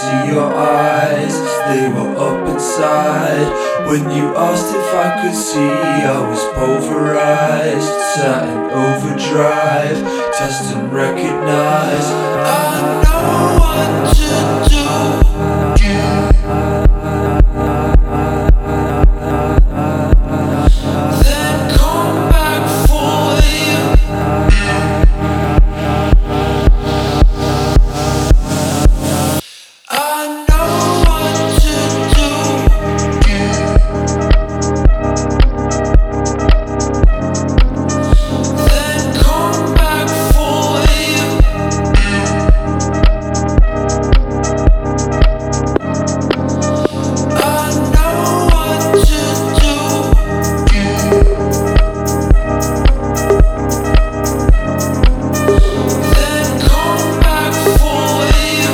see your eyes, they were up inside. When you asked if I could see, I was pulverized. Sat in overdrive, test and recognize. I know what to do. Then come back for you. I know what to do. Then come back for you. I know what to do. Then come back for you.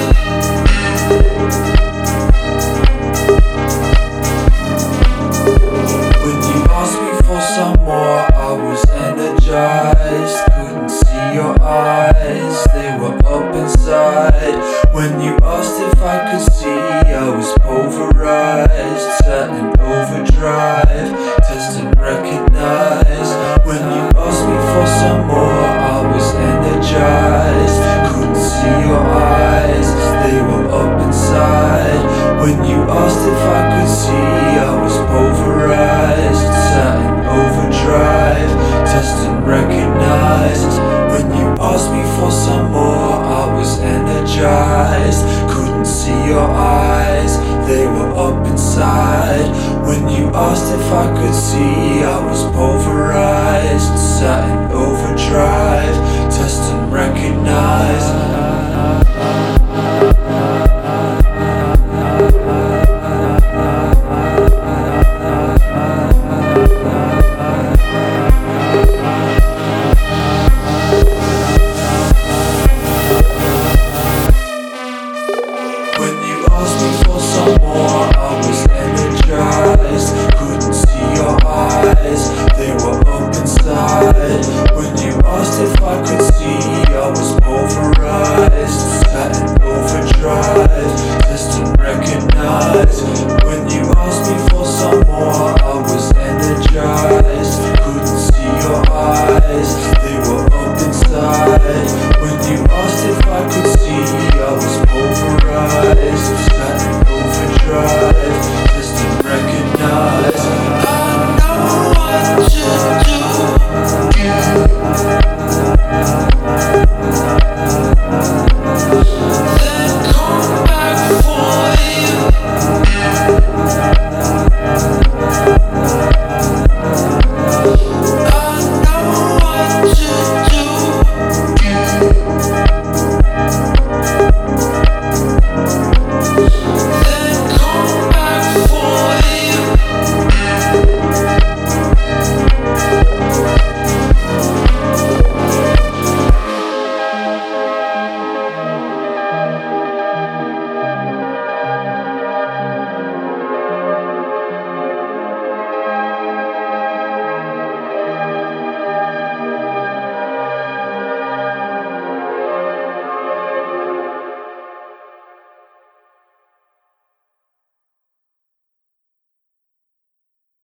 When you asked me for some more, I was energized. Couldn't see your eyes, they were up inside. When you asked if I could see, I was pulverized. Sat in overdrive, test and recognize. When you asked me for some more, I was energized. Couldn't see your eyes, they were up inside. When you asked if I could see, I was pulverized. Sat in overdrive, test and recognize. When you asked me for some more, I was energized. Couldn't see your eyes, they were up inside. When you asked if I could see, I was pulverized. Sat in overdrive, test and recognize. When you asked me